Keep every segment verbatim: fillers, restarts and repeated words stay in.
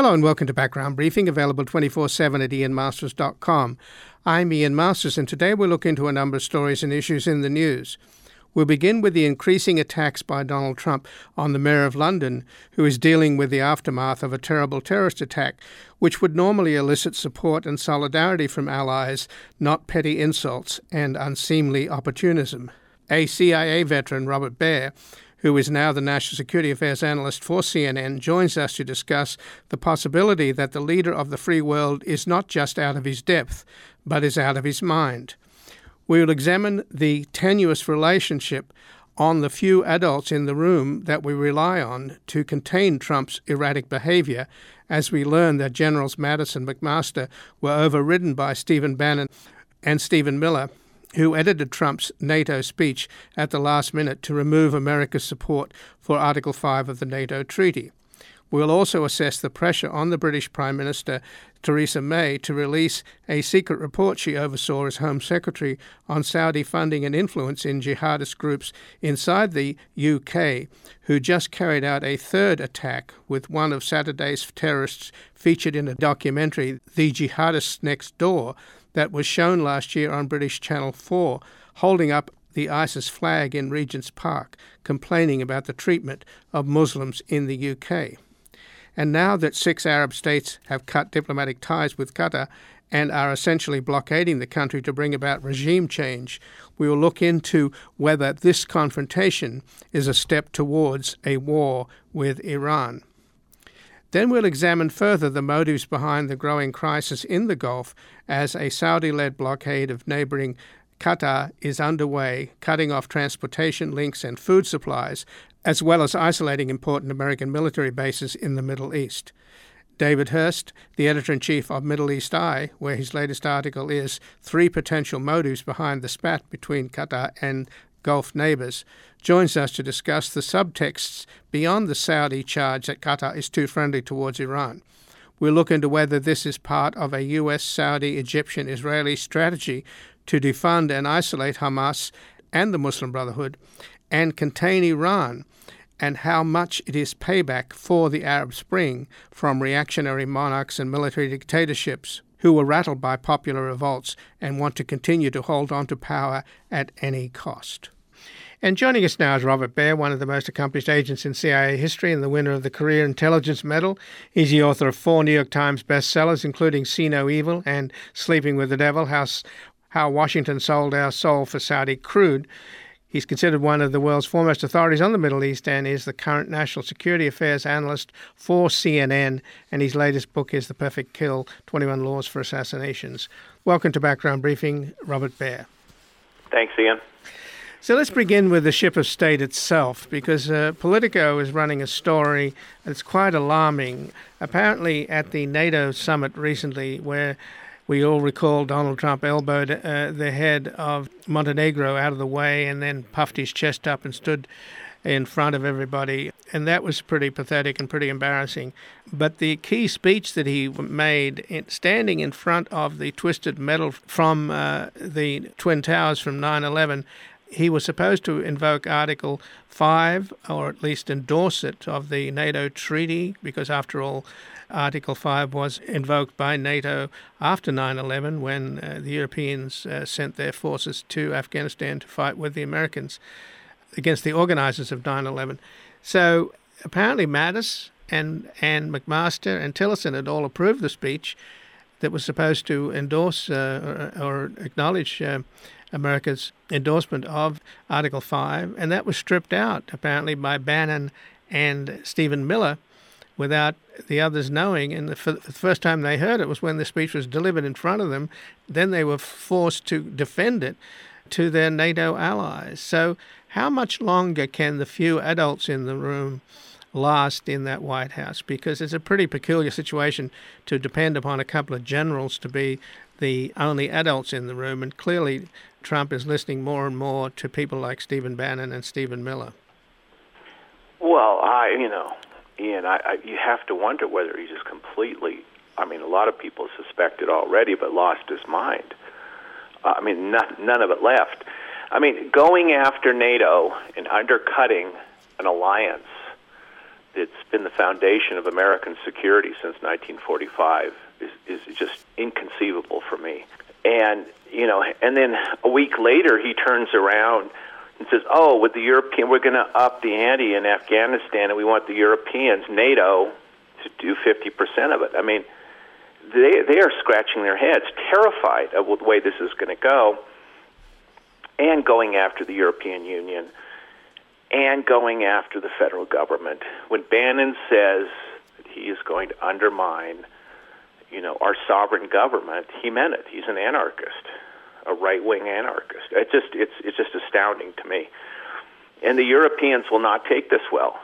Hello and welcome to Background Briefing, available twenty-four seven at ian masters dot com. I'm Ian Masters, and today we'll look into a number of stories and issues in the news. We'll begin with the increasing attacks by Donald Trump on the Mayor of London, who is dealing with the aftermath of a terrible terrorist attack, which would normally elicit support and solidarity from allies, not petty insults and unseemly opportunism. A C I A veteran, Robert Baer, who is now the National Security Affairs Analyst for C N N, joins us to discuss the possibility that the leader of the free world is not just out of his depth, but is out of his mind. We will examine the tenuous relationship on the few adults in the room that we rely on to contain Trump's erratic behavior, as we learn that Generals Mattis and McMaster were overridden by Stephen Bannon and Stephen Miller, who edited Trump's NATO speech at the last minute to remove America's support for Article five of the NATO treaty. We'll also assess the pressure on the British Prime Minister Theresa May to release a secret report she oversaw as Home Secretary on Saudi funding and influence in jihadist groups inside the U K, who just carried out a third attack with one of Saturday's terrorists featured in a documentary, The Jihadists Next Door, that was shown last year on British Channel four, holding up the ISIS flag in Regent's Park, complaining about the treatment of Muslims in the U K. And now that six Arab states have cut diplomatic ties with Qatar and are essentially blockading the country to bring about regime change, we will look into whether this confrontation is a step towards a war with Iran. Then we'll examine further the motives behind the growing crisis in the Gulf as a Saudi-led blockade of neighboring Qatar is underway, cutting off transportation links and food supplies, as well as isolating important American military bases in the Middle East. David Hurst, the editor-in-chief of Middle East Eye, where his latest article is Three Potential Motives Behind the Spat Between Qatar and Gulf Neighbors, joins us to discuss the subtexts beyond the Saudi charge that Qatar is too friendly towards Iran. We'll look into whether this is part of a U S, Saudi, Egyptian, Israeli strategy to defund and isolate Hamas and the Muslim Brotherhood and contain Iran, and how much it is payback for the Arab Spring from reactionary monarchs and military dictatorships who were rattled by popular revolts and want to continue to hold on to power at any cost. And joining us now is Robert Baer, one of the most accomplished agents in C I A history and the winner of the Career Intelligence Medal. He's the author of four New York Times bestsellers, including See No Evil and Sleeping with the Devil, How, How Washington Sold Our Soul for Saudi Crude. He's considered one of the world's foremost authorities on the Middle East and is the current National Security Affairs Analyst for C N N, and his latest book is The Perfect Kill, twenty-one Laws for Assassinations. Welcome to Background Briefing, Robert Baer. Thanks, Ian. So let's begin with the ship of state itself, because uh, Politico is running a story that's quite alarming. Apparently at the NATO summit recently, where we all recall Donald Trump elbowed uh, the head of Montenegro out of the way and then puffed his chest up and stood in front of everybody. And that was pretty pathetic and pretty embarrassing. But the key speech that he made, in, standing in front of the twisted metal from uh, the Twin Towers from nine eleven, he was supposed to invoke Article five, or at least endorse it, of the NATO treaty, because after all, Article five was invoked by NATO after nine eleven when uh, the Europeans uh, sent their forces to Afghanistan to fight with the Americans against the organizers of nine eleven. So apparently Mattis and, and McMaster and Tillerson had all approved the speech that was supposed to endorse uh, or, or acknowledge uh, America's endorsement of Article five, and that was stripped out apparently by Bannon and Stephen Miller without the others knowing. And the, for the first time they heard it was when the speech was delivered in front of them. Then they were forced to defend it to their NATO allies. So how much longer can the few adults in the room last in that White House? Because it's a pretty peculiar situation to depend upon a couple of generals to be the only adults in the room, and clearly Trump is listening more and more to people like Stephen Bannon and Stephen Miller. Well, I, you know, Ian, I, I, you have to wonder whether he just completely, I mean, a lot of people suspect it already, but lost his mind. Uh, I mean, not, none of it left. I mean, going after NATO and undercutting an alliance that's been the foundation of American security since nineteen forty-five is, is just inconceivable for me. And, you know, and then a week later he turns around and says, oh, with the European, we're going to up the ante in Afghanistan, and we want the Europeans, NATO, to do fifty percent of it. I mean, they they are scratching their heads, terrified of the way this is going to go, and going after the European Union, and going after the federal government. When Bannon says that he is going to undermine, you know, our sovereign government, he meant it. He's an anarchist, a right-wing anarchist. It's just it's it's just astounding to me. And the Europeans will not take this well.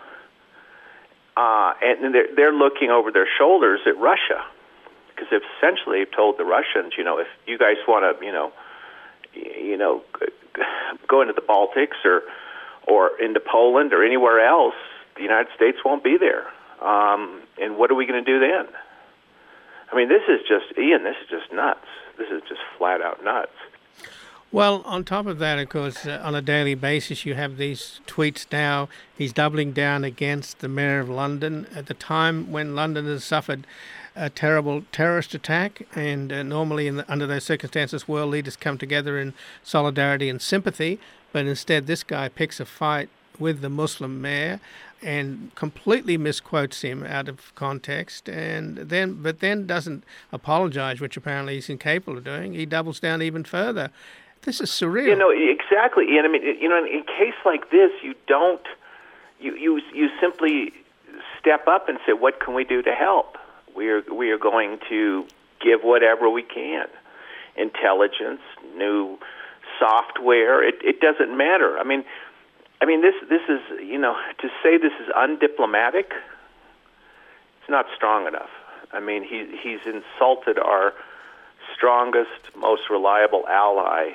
Uh, and they're, they're looking over their shoulders at Russia, because they've essentially told the Russians, you know, if you guys want to, you know, you know, go into the Baltics or or into Poland or anywhere else, the United States won't be there. Um, and what are we going to do then? I mean, this is just, Ian, this is just nuts. This is just flat out nuts. Well, on top of that, of course, uh, on a daily basis, you have these tweets now. He's doubling down against the Mayor of London at the time when London has suffered a terrible terrorist attack. And uh, normally, in the, under those circumstances, world leaders come together in solidarity and sympathy. But instead, this guy picks a fight with the Muslim mayor and completely misquotes him out of context, and then but then doesn't apologize, which apparently he's incapable of doing. He doubles down even further. This is surreal. You know, exactly, Ian. I mean, you know, in a case like this, you don't, you you you simply step up and say, "What can we do to help?" We are we are going to give whatever we can, intelligence, new software. It it doesn't matter. I mean, I mean this this is you know to say this is undiplomatic. It's not strong enough. I mean, he he's insulted our strongest, most reliable ally.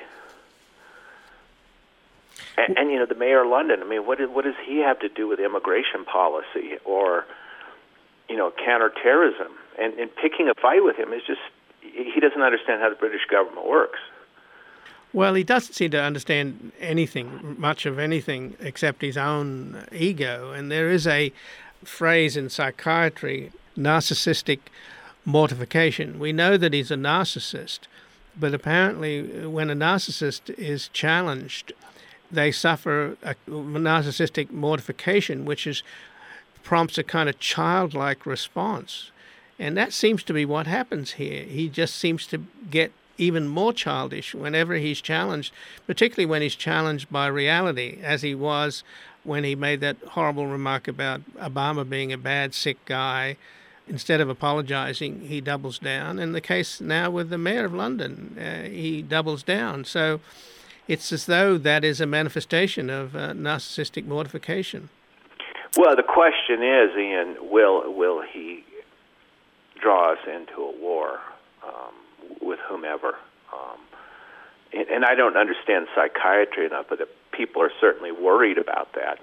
And, and you know, the mayor of London, I mean, what, what does he have to do with immigration policy or, you know, counterterrorism? And, and picking a fight with him is just, he doesn't understand how the British government works. Well, he doesn't seem to understand anything, much of anything, except his own ego. And there is a phrase in psychiatry, narcissistic mortification. We know that he's a narcissist, but apparently when a narcissist is challenged, they suffer a narcissistic mortification, which is prompts a kind of childlike response. And that seems to be what happens here. He just seems to get even more childish whenever he's challenged, particularly when he's challenged by reality, as he was when he made that horrible remark about Obama being a bad, sick guy. Instead of apologizing, he doubles down. In the case now with the mayor of London, uh, he doubles down. So it's as though that is a manifestation of uh, narcissistic mortification. Well, the question is, Ian, will will he draw us into a war um, with whomever? Um, and, and I don't understand psychiatry enough, but the people are certainly worried about that.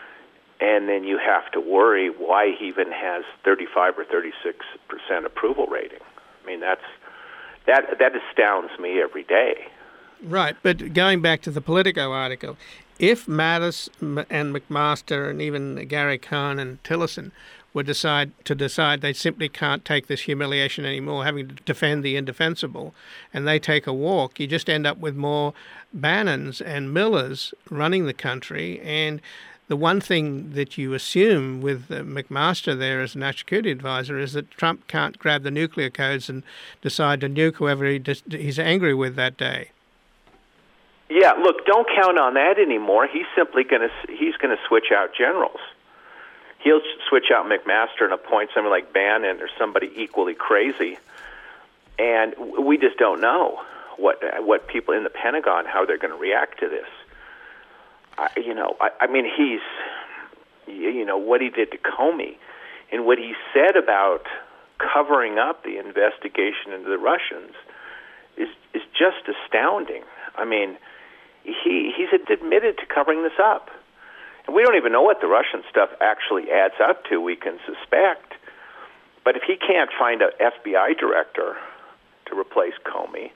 And then you have to worry why he even has thirty-five or thirty-six percent approval rating. I mean, that's that that astounds me every day. Right, but going back to the Politico article, if Mattis and McMaster and even Gary Cohn and Tillerson would decide to decide they simply can't take this humiliation anymore, having to defend the indefensible, and they take a walk, you just end up with more Bannons and Millers running the country. And the one thing that you assume with uh, McMaster there as national security advisor is that Trump can't grab the nuclear codes and decide to nuke whoever he dis- he's angry with that day. Yeah, look, don't count on that anymore. He's simply going to he's going to switch out generals. He'll switch out McMaster and appoint someone like Bannon or somebody equally crazy. And we just don't know what what people in the Pentagon, how they're going to react to this. I, you know, I, I mean, he's, you know, what he did to Comey and what he said about covering up the investigation into the Russians is is just astounding. I mean, he he's admitted to covering this up. And we don't even know what the Russian stuff actually adds up to. We can suspect. But if he can't find an F B I director to replace Comey,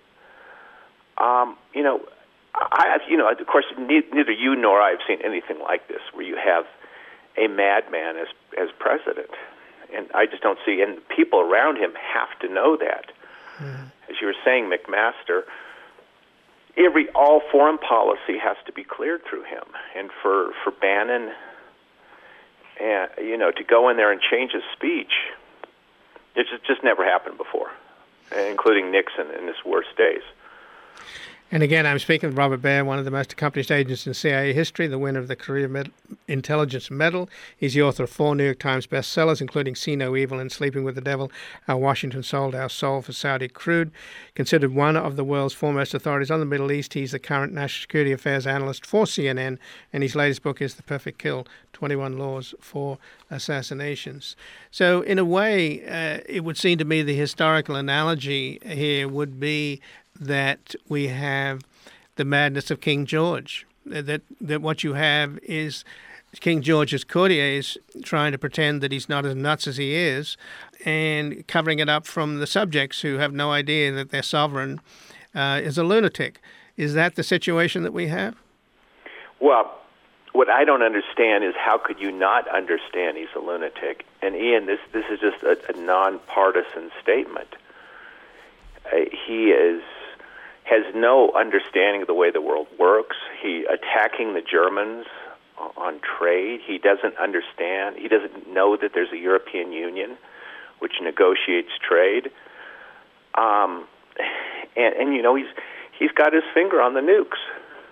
um, you know, I, you know, of course, neither you nor I have seen anything like this, where you have a madman as as president. And I just don't see, and people around him have to know that. Mm-hmm. As you were saying, McMaster, every all foreign policy has to be cleared through him. And for, for Bannon, and you know, to go in there and change his speech, it just, just never happened before, including Nixon in his worst days. And again, I'm speaking with Robert Baer, one of the most accomplished agents in C I A history, the winner of the Career Med- Intelligence Medal. He's the author of four New York Times bestsellers, including See No Evil and Sleeping with the Devil, How Washington Sold Our Soul for Saudi Crude. Considered one of the world's foremost authorities on the Middle East, he's the current national security affairs analyst for C N N, and his latest book is The Perfect Kill, twenty-one Laws for Assassinations. So in a way, uh, it would seem to me the historical analogy here would be that we have the madness of King George, that that what you have is King George's courtiers trying to pretend that he's not as nuts as he is and covering it up from the subjects who have no idea that their sovereign uh, is a lunatic. Is that the situation that we have? Well, what I don't understand is how could you not understand he's a lunatic? And Ian, this, this is just a, a nonpartisan statement. Uh, he is... has no understanding of the way the world works. He attacking the Germans on trade. He doesn't understand. He doesn't know that there's a European Union which negotiates trade. Um, and, and you know he's he's got his finger on the nukes.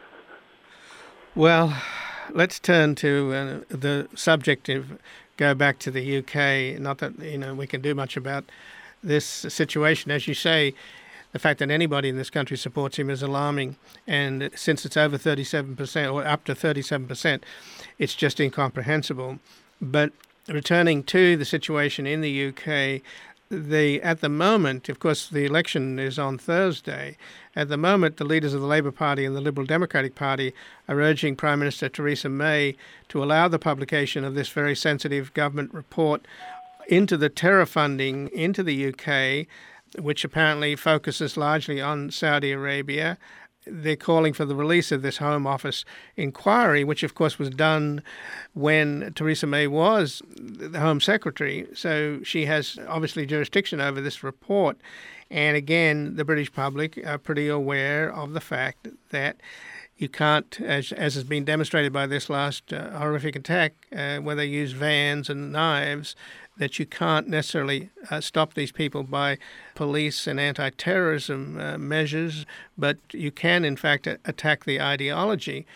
Well, let's turn to uh, the subject of go back to the U K. Not that you know we can do much about this situation, as you say. The fact that anybody in this country supports him is alarming, and since it's over thirty-seven percent, or up to thirty-seven percent, it's just incomprehensible. But returning to the situation in the U K, the at the moment, of course, the election is on Thursday. At the moment, the leaders of the Labour Party and the Liberal Democratic Party are urging Prime Minister Theresa May to allow the publication of this very sensitive government report into the terror funding into the U K, which apparently focuses largely on Saudi Arabia. They're calling for the release of this Home Office inquiry, which of course was done when Theresa May was the Home Secretary. So she has obviously jurisdiction over this report. And again, the British public are pretty aware of the fact that you can't, as, as has been demonstrated by this last uh, horrific attack, uh, where they use vans and knives, that you can't necessarily uh, stop these people by police and anti-terrorism uh, measures, but you can, in fact, a- attack the ideology.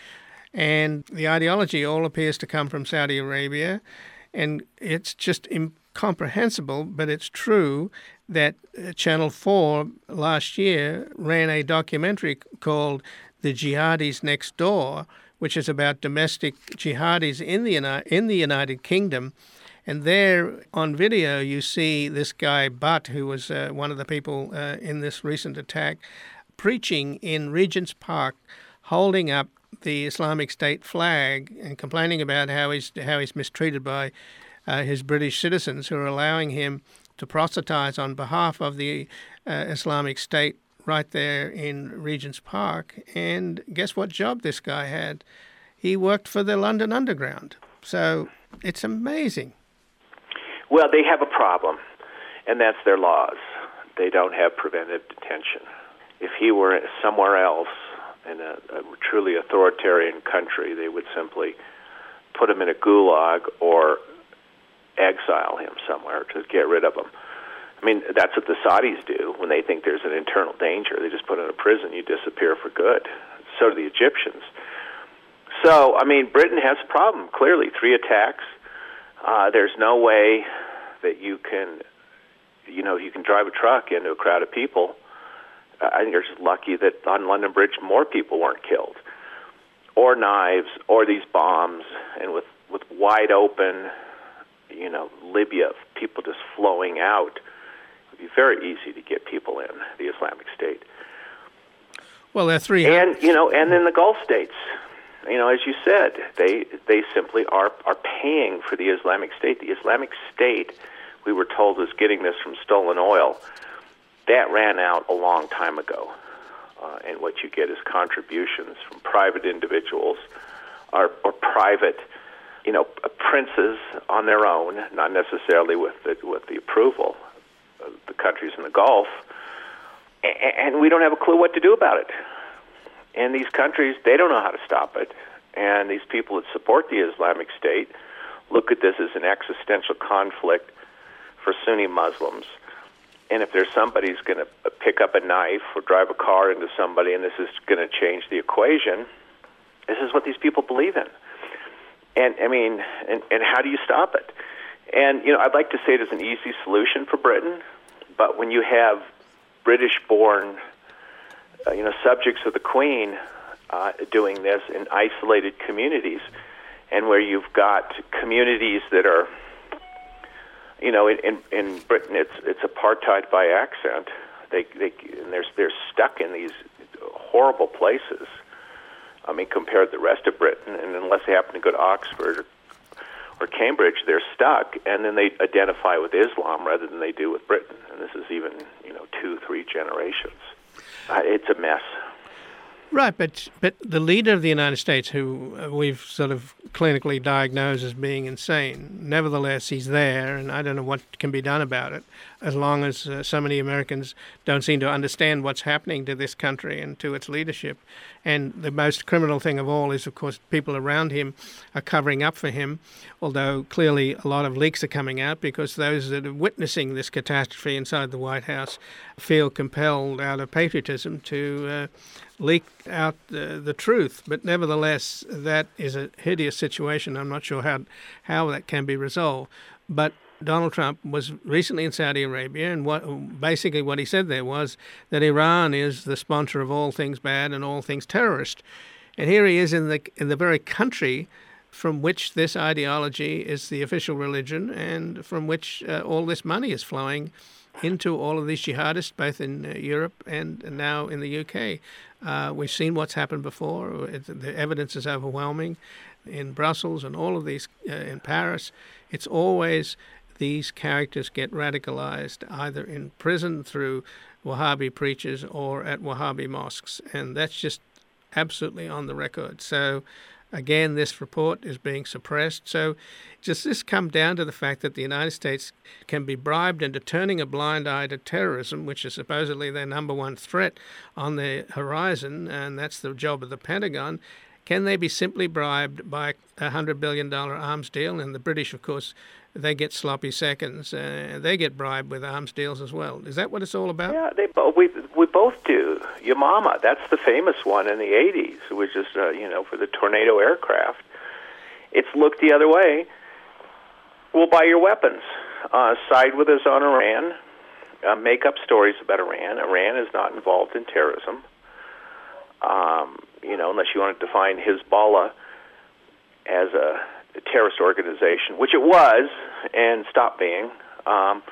And the ideology all appears to come from Saudi Arabia, and it's just incomprehensible, but it's true that uh, Channel four last year ran a documentary called The Jihadis Next Door, which is about domestic jihadis in the Uni- in the United Kingdom. And there on video, you see this guy, Butt, who was uh, one of the people uh, in this recent attack, preaching in Regent's Park, holding up the Islamic State flag and complaining about how he's, how he's mistreated by uh, his British citizens who are allowing him to proselytize on behalf of the uh, Islamic State right there in Regent's Park. And guess what job this guy had? He worked for the London Underground. So it's amazing. Well, they have a problem, and that's their laws. They don't have preventive detention. If he were somewhere else in a, a truly authoritarian country, they would simply put him in a gulag or exile him somewhere to get rid of him. I mean, that's what the Saudis do when they think there's an internal danger. They just put him in a prison, you disappear for good. So do the Egyptians. So, I mean, Britain has a problem, clearly. Three attacks. Uh, there's no way that you can, you know, you can drive a truck into a crowd of people. Uh, I think they're just lucky that on London Bridge more people weren't killed, or knives, or these bombs, and with, with wide open, you know, Libya, people just flowing out. It would be very easy to get people in, the Islamic State. Well, there are three. And, you know, and in the Gulf states. You know, as you said, they they simply are, are paying for the Islamic State. The Islamic State, we were told, was getting this from stolen oil. That ran out a long time ago. Uh, and what you get is contributions from private individuals or, or private you know, princes on their own, not necessarily with the, with the approval of the countries in the Gulf, and we don't have a clue what to do about it. And these countries, they don't know how to stop it. And these people that support the Islamic State look at this as an existential conflict for Sunni Muslims. And if there's somebody who's going to pick up a knife or drive a car into somebody and this is going to change the equation, this is what these people believe in. And, I mean, and, and how do you stop it? And, you know, I'd like to say there's an easy solution for Britain, but when you have British-born, uh, you know, subjects of the Queen uh, doing this in isolated communities, and where you've got communities that are, you know, in, in, in Britain, it's it's apartheid by accent. They they and they're they're stuck in these horrible places. I mean, compared to the rest of Britain, and unless they happen to go to Oxford or, or Cambridge, they're stuck, and then they identify with Islam rather than they do with Britain. And this is even, you know, two, three generations. Uh, it's a mess. Right, but but the leader of the United States, who we've sort of clinically diagnosed as being insane, nevertheless, he's there, and I don't know what can be done about it, as long as uh, so many Americans don't seem to understand what's happening to this country and to its leadership. And the most criminal thing of all is, of course, people around him are covering up for him, although clearly a lot of leaks are coming out because those that are witnessing this catastrophe inside the White House feel compelled out of patriotism to uh, leak out the, the truth. But nevertheless, that is a hideous situation. I'm not sure how how that can be resolved. But Donald Trump was recently in Saudi Arabia, and what basically what he said there was that Iran is the sponsor of all things bad and all things terrorist. And here he is in the in the very country from which this ideology is the official religion and from which uh, all this money is flowing into all of these jihadists, both in uh, Europe and now in the U K. Uh, we've seen what's happened before. It, the evidence is overwhelming in Brussels and all of these, uh, in Paris. It's always these characters get radicalized either in prison through Wahhabi preachers or at Wahhabi mosques. And that's just absolutely on the record. So again, this report is being suppressed. So does this come down to the fact that the United States can be bribed into turning a blind eye to terrorism, which is supposedly their number one threat on the horizon, and that's the job of the Pentagon? Can they be simply bribed by a one hundred billion dollars arms deal? And the British, of course, they get sloppy seconds. Uh, they get bribed with arms deals as well. Is that what it's all about? Yeah, they bo- we we both do. Yamama, that's the famous one in the eighties, which is, uh, you know, for the Tornado aircraft. It's looked the other way. We'll buy your weapons. Uh, side with us on Iran. Uh, make up stories about Iran. Iran is not involved in terrorism. Um, you know, unless you want to define Hezbollah as a terrorist organization, which it was, and stopped being, um,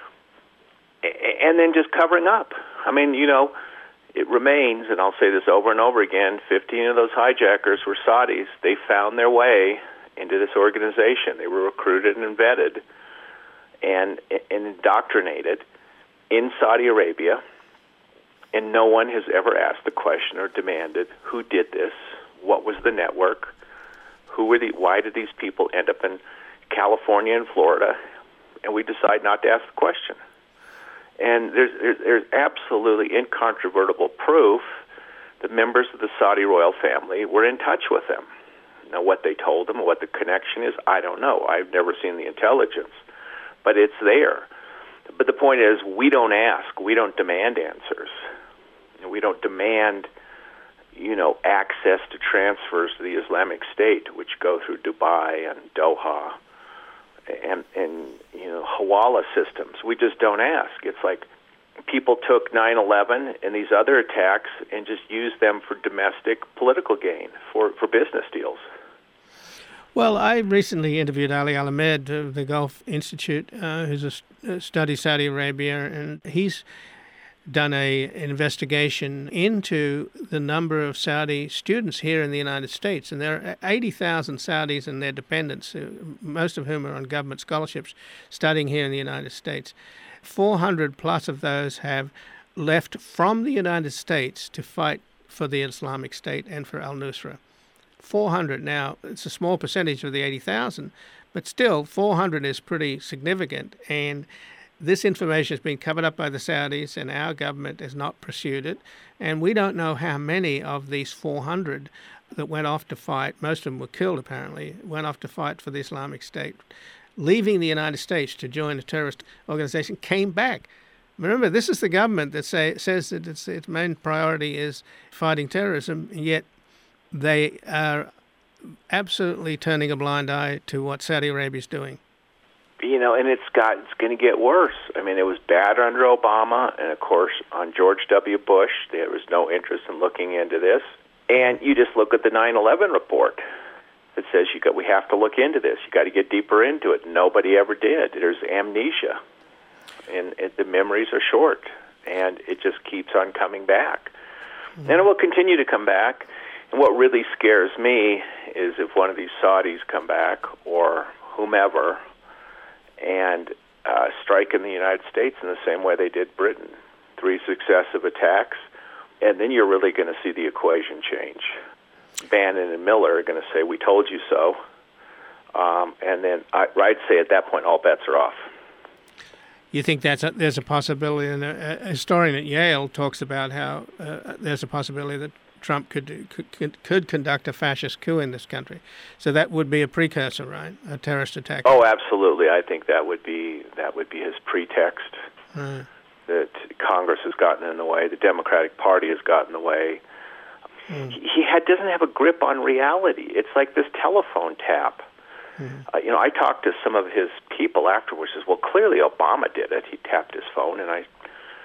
and then just covering up. I mean, you know, it remains, and I'll say this over and over again, fifteen of those hijackers were Saudis. They found their way into this organization. They were recruited and vetted and, and indoctrinated in Saudi Arabia, and no one has ever asked the question or demanded who did this, what was the network, who were the, why did these people end up in California and Florida, and we decide not to ask the question. And there's, there's, there's absolutely incontrovertible proof that members of the Saudi royal family were in touch with them. Now, what they told them, what the connection is, I don't know. I've never seen the intelligence, but it's there. But the point is, we don't ask. We don't demand answers. We don't demand, you know, access to transfers to the Islamic State, which go through Dubai and Doha and, and you know, Hawala systems. We just don't ask. It's like people took nine eleven and these other attacks and just used them for domestic political gain, for, for business deals. Well, I recently interviewed Ali Al-Ahmed of the Gulf Institute, uh, who's a, uh, studies Saudi Arabia, and he's done a an investigation into the number of Saudi students here in the United States. And there are eighty thousand Saudis and their dependents, most of whom are on government scholarships, studying here in the United States. four hundred plus of those have left from the United States to fight for the Islamic State and for al-Nusra. four hundred now. It's a small percentage of the eighty thousand, but still four hundred is pretty significant. And this information has been covered up by the Saudis, and our government has not pursued it. And we don't know how many of these four hundred that went off to fight, most of them were killed apparently, went off to fight for the Islamic State, leaving the United States to join a terrorist organization, came back. Remember, this is the government that say, says that its, its main priority is fighting terrorism, yet they are absolutely turning a blind eye to what Saudi Arabia is doing. You know, and it's got it's going to get worse. I mean, it was bad under Obama, and of course, on George W. Bush, there was no interest in looking into this. And you just look at the nine eleven report that says you got we have to look into this. You got to get deeper into it. Nobody ever did. There's amnesia, and it, the memories are short, and it just keeps on coming back, mm-hmm. and it will continue to come back. And what really scares me is if one of these Saudis come back or whomever and uh, strike in the United States in the same way they did Britain, three successive attacks, and then you're really going to see the equation change. Bannon and Miller are going to say, "We told you so," um, and then I, I'd say at that point all bets are off. You think that's a, there's a possibility, and a, a historian at Yale talks about how uh, there's a possibility that Trump could, could could conduct a fascist coup in this country. So that would be a precursor, right? A terrorist attack. Oh, absolutely. I think that would be that would be his pretext. Uh. That Congress has gotten in the way, the Democratic Party has gotten in the way. Mm. He, he had, doesn't have a grip on reality. It's like this telephone tap. Mm. Uh, you know, I talked to some of his people afterwards. Says, "Well, clearly Obama did it. He tapped his phone." And I,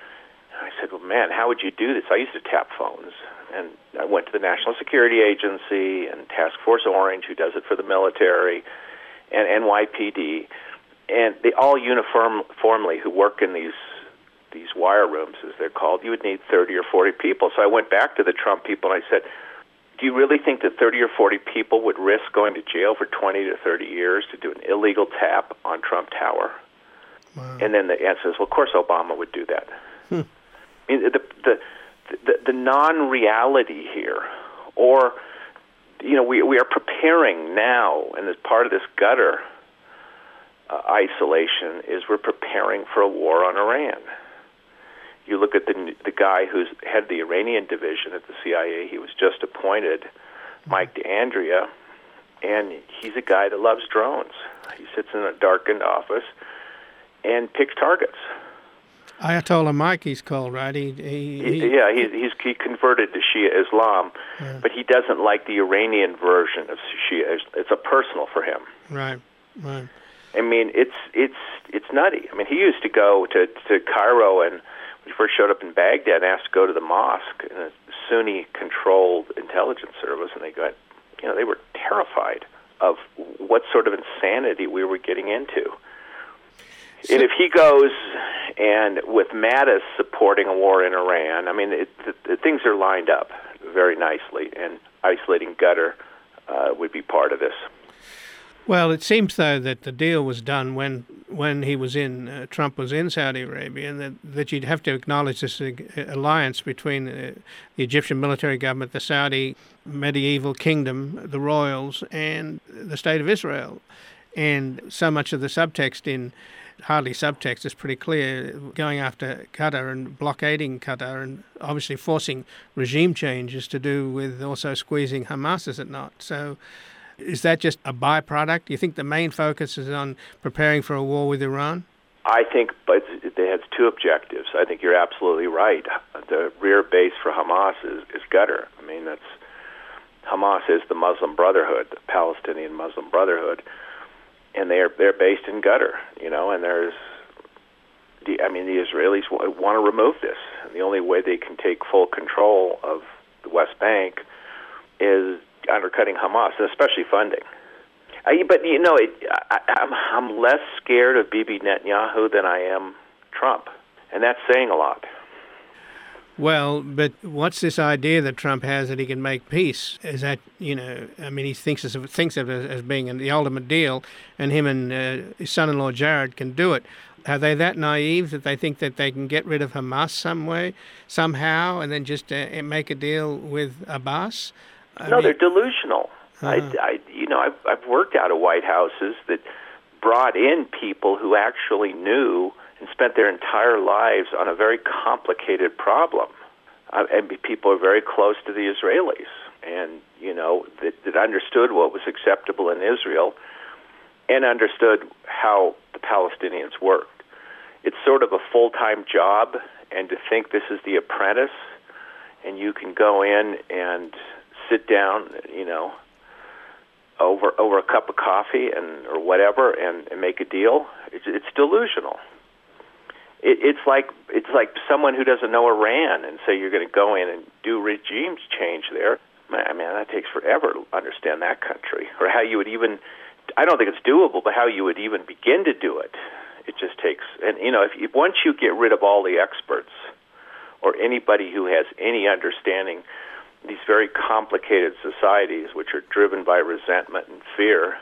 I said, "Well, man, how would you do this? I used to tap phones." And I went to the National Security Agency and Task Force Orange, who does it for the military, and N Y P D, and they all uniformly who work in these these wire rooms, as they're called, you would need thirty or forty people. So I went back to the Trump people and I said, "Do you really think that thirty or forty people would risk going to jail for twenty to thirty years to do an illegal tap on Trump Tower?" Wow. And then the answer is, "Well, of course Obama would do that." Hmm. I mean, the the The, the non-reality here, or, you know, we we are preparing now, and as part of this gutter uh, isolation, is we're preparing for a war on Iran. You look at the the guy who's head the Iranian division at the C I A. He was just appointed, Mike D'Andrea, and he's a guy that loves drones. He sits in a darkened office and picks targets. Ayatollah Mike, he's called, right? He, he, he yeah, he's, he's he converted to Shia Islam, yeah. But he doesn't like the Iranian version of Shia. It's a personal for him. Right, right. I mean, it's it's it's nutty. I mean, he used to go to to Cairo, and when he first showed up in Baghdad, and asked to go to the mosque in a Sunni-controlled intelligence service, and they got, you know, they were terrified of what sort of insanity we were getting into. So, and if he goes and with Mattis supporting a war in Iran, I mean, it, the, the things are lined up very nicely, and isolating Qatar uh, would be part of this. Well, it seems, though, that the deal was done when when he was in, uh, Trump was in Saudi Arabia, and that, that you'd have to acknowledge this uh, alliance between uh, the Egyptian military government, the Saudi medieval kingdom, the royals, and the State of Israel. And so much of the subtext in hardly subtext, it's pretty clear, going after Qatar and blockading Qatar and obviously forcing regime changes to do with also squeezing Hamas, is it not? So is that just a byproduct? Do you think the main focus is on preparing for a war with Iran? I think but it has two objectives. I think you're absolutely right. The rear base for Hamas is, is Qatar. I mean, that's Hamas is the Muslim Brotherhood, the Palestinian Muslim Brotherhood. And they're they're based in Qatar, you know, and there's, the, I mean, the Israelis w- want to remove this. And the only way they can take full control of the West Bank is undercutting Hamas, and especially funding. I, but, you know, it, I, I'm, I'm less scared of Bibi Netanyahu than I am Trump, and that's saying a lot. Well, but what's this idea that Trump has that he can make peace? Is that, you know, I mean, he thinks of, thinks of it as being the ultimate deal, and him and uh, his son-in-law Jared can do it. Are they that naive that they think that they can get rid of Hamas some way, somehow, and then just uh, make a deal with Abbas? I no, mean, they're delusional. Uh-huh. I, I, you know, I've, I've worked out of White Houses that brought in people who actually knew and spent their entire lives on a very complicated problem. Uh, and people are very close to the Israelis, and you know that, that understood what was acceptable in Israel, and understood how the Palestinians worked. It's sort of a full-time job, and to think this is The Apprentice, and you can go in and sit down, you know, over over a cup of coffee and or whatever, and, and make a deal. It's, it's delusional. It, it's like it's like someone who doesn't know Iran and say you're going to go in and do regime change there. Man, man, that takes forever to understand that country, or how you would even. I don't think it's doable, but how you would even begin to do it. It just takes, and you know, if, if once you get rid of all the experts or anybody who has any understanding, these very complicated societies which are driven by resentment and fear,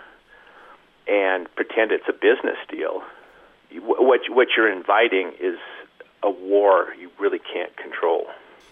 and pretend it's a business deal. What what you're inviting is a war you really can't control.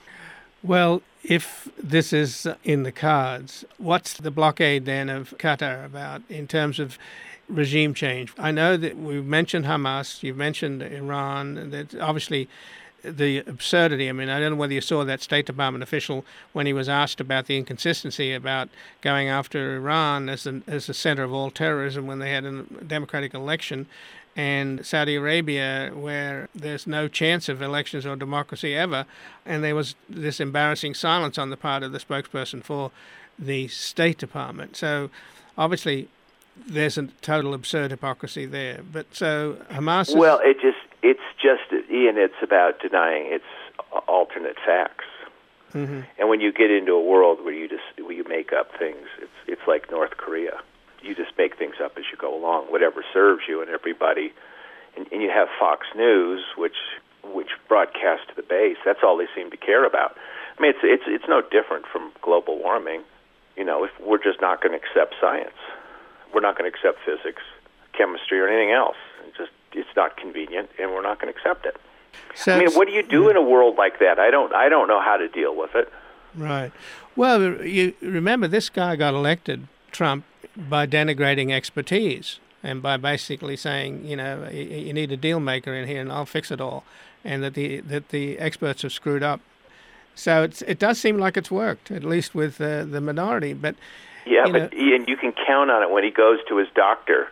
Well, if this is in the cards, what's the blockade then of Qatar about in terms of regime change? I know that we've mentioned Hamas, you've mentioned Iran, that obviously the absurdity. I mean, I don't know whether you saw that State Department official when he was asked about the inconsistency about going after Iran as a, as the center of all terrorism when they had a democratic election, and Saudi Arabia, where there's no chance of elections or democracy ever, and there was this embarrassing silence on the part of the spokesperson for the State Department. So obviously there's a total absurd hypocrisy there. But so Hamas is... Well, it just it's just, Ian, it's about denying its alternate facts. Mm-hmm. And when you get into a world where you just where you make up things, it's it's like North Korea. You just make things up as you go along, whatever serves you and everybody. And, and you have Fox News, which which broadcasts to the base. That's all they seem to care about. I mean, it's it's it's no different from global warming. You know, if we're just not going to accept science, we're not going to accept physics, chemistry, or anything else. It's just it's not convenient, and we're not going to accept it. So I mean, what do you do in a world like that? I don't I don't know how to deal with it. Right. Well, you remember this guy got elected, Trump, by denigrating expertise and by basically saying, you know, you, you need a deal maker in here and I'll fix it all, and that the that the experts have screwed up. So it's, it does seem like it's worked, at least with uh, the minority. But yeah, you but know, Ian, you can count on it when he goes to his doctor.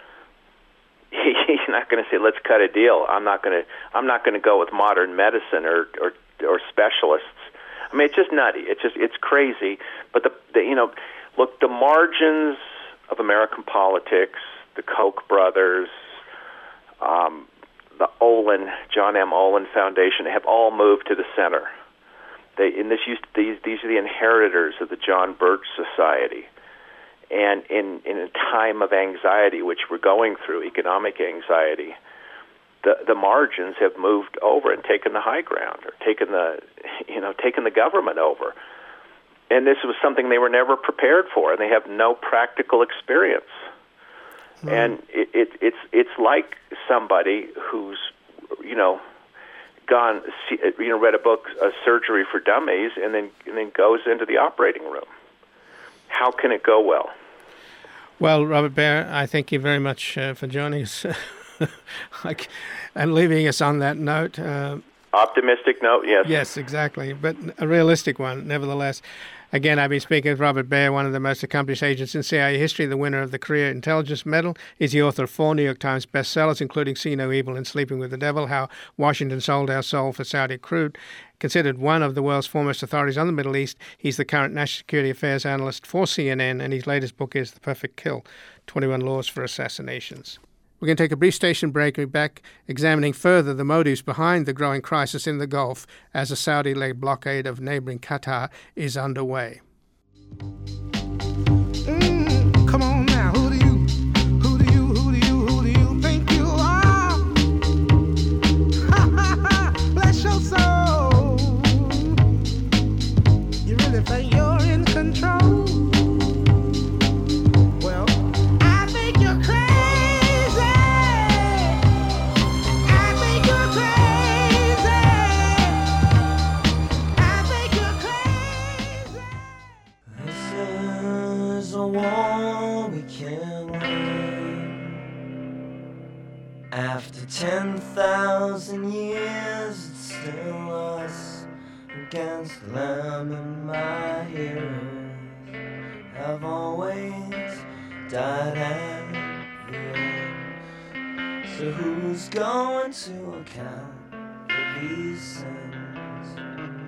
He's not going to say, "Let's cut a deal." I'm not going to. I'm not going to go with modern medicine or, or or specialists. I mean, it's just nutty. It's just it's crazy. But the, the you know, look, the margins of American politics, the Koch brothers, um, the Olin, John M. Olin Foundation, have all moved to the center. They, and this used to, these these are the inheritors of the John Birch Society. And in, in a time of anxiety, which we're going through, economic anxiety, the the margins have moved over and taken the high ground, or taken the you know taken the government over. And this was something they were never prepared for, and they have no practical experience. Mm. And it, it, it's it's like somebody who's you know gone you know read a book, a Surgery for Dummies, and then and then goes into the operating room. How can it go well? Well, Robert Baer, I thank you very much uh, for joining us and leaving us on that note. Uh, Optimistic note, yes. Yes, exactly, but a realistic one, nevertheless. Again, I've been speaking with Robert Baer, one of the most accomplished agents in C I A history, the winner of the Career Intelligence Medal. He's the author of four New York Times bestsellers, including See No Evil and Sleeping with the Devil, How Washington Sold Our Soul for Saudi Crude. Considered one of the world's foremost authorities on the Middle East, he's the current national security affairs analyst for C N N, and his latest book is The Perfect Kill, twenty-one Laws for Assassinations. We're going to take a brief station break. We'll be back examining further the motives behind the growing crisis in the Gulf as a Saudi-led blockade of neighboring Qatar is underway. Mm, come on now, who do you, who do you, who do you, who do you think you are? Ha ha ha, bless your soul. You really think you're in control? Well, I think you're crazy. I think you're crazy. I think you're crazy. After ten thousand years, it's still us against the lamb, and my heroes have always died at the end. So who's going to account for these sins?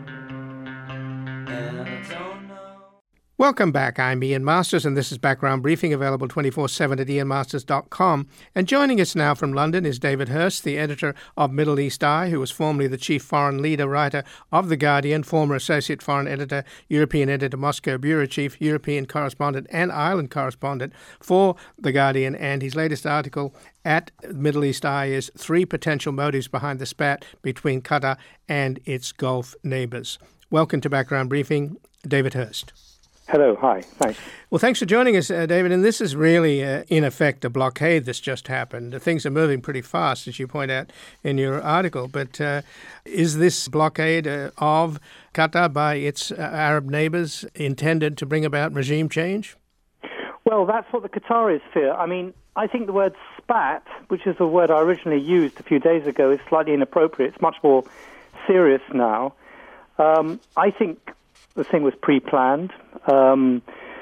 And I don't know. Welcome back. I'm Ian Masters, and this is Background Briefing, available twenty-four seven at ian masters dot com. And joining us now from London is David Hurst, the editor of Middle East Eye, who was formerly the chief foreign leader writer of The Guardian, former associate foreign editor, European editor, Moscow bureau chief, European correspondent, and Ireland correspondent for The Guardian. And his latest article at Middle East Eye is Three Potential Motives Behind the Spat Between Qatar and Its Gulf Neighbours. Welcome to Background Briefing, David Hurst. Hello, hi, thanks. Well, thanks for joining us, uh, David. And this is really, uh, in effect, a blockade that's just happened. Things are moving pretty fast, as you point out in your article. But uh, is this blockade uh, of Qatar by its uh, Arab neighbours intended to bring about regime change? Well, that's what the Qataris fear. I mean, I think the word spat, which is the word I originally used a few days ago, is slightly inappropriate. It's much more serious now. Um, I think the thing was pre-planned. Um,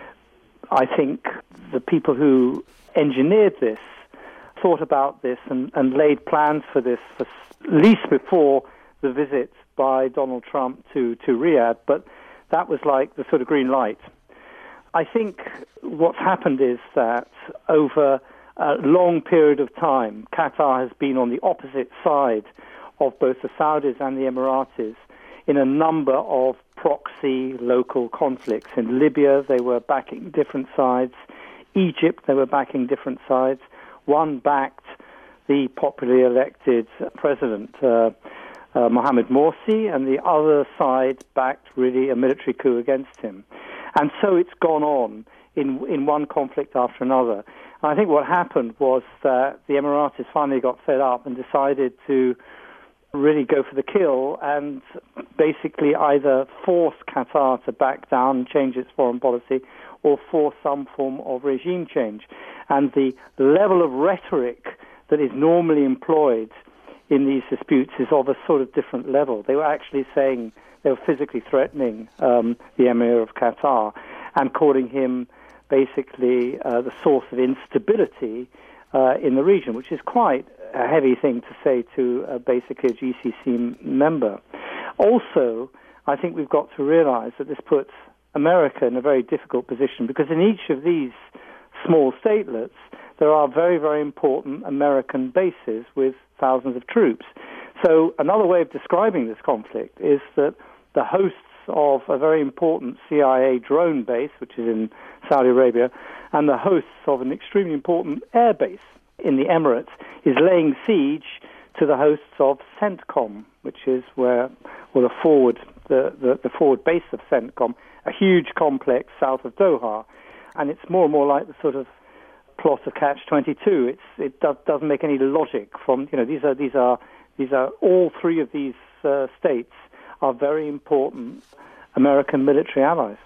I think the people who engineered this thought about this and, and laid plans for this for at least before the visit by Donald Trump to, to Riyadh, but that was like the sort of green light. I think what's happened is that over a long period of time, Qatar has been on the opposite side of both the Saudis and the Emiratis in a number of proxy local conflicts. In Libya, they were backing different sides. Egypt, they were backing different sides. One backed the popularly elected president, uh, uh, Mohamed Morsi, and the other side backed really a military coup against him. And so it's gone on in in one conflict after another. And I think what happened was that the Emiratis finally got fed up and decided to really go for the kill and basically either force Qatar to back down and change its foreign policy or force some form of regime change. And the level of rhetoric that is normally employed in these disputes is of a sort of different level. They were actually saying, they were physically threatening um, the Emir of Qatar and calling him basically uh, the source of instability uh, in the region, which is quite a heavy thing to say to uh, basically a G C C member. Also, I think we've got to realize that this puts America in a very difficult position because in each of these small statelets, there are very, very important American bases with thousands of troops. So another way of describing this conflict is that the hosts of a very important C I A drone base, which is in Saudi Arabia, and the hosts of an extremely important air base in the Emirates is laying siege to the hosts of CENTCOM, which is where, well, the forward, the, the, the forward base of CENTCOM, a huge complex south of Doha. And it's more and more like the sort of plot of Catch twenty-two. It's, it does, doesn't make any logic from, you know, these are, these are, these are, all three of these uh, states are very important American military allies.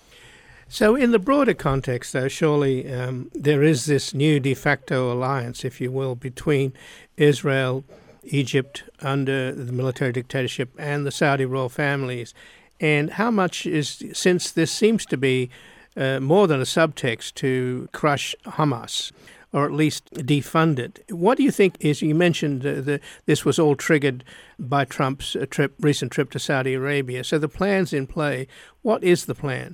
So in the broader context, though, surely um, there is this new de facto alliance, if you will, between Israel, Egypt under the military dictatorship, and the Saudi royal families. And how much is, since this seems to be uh, more than a subtext to crush Hamas, or at least defund it, what do you think is, you mentioned uh, that this was all triggered by Trump's uh, trip, recent trip to Saudi Arabia. So the plan's in play. What is the plan?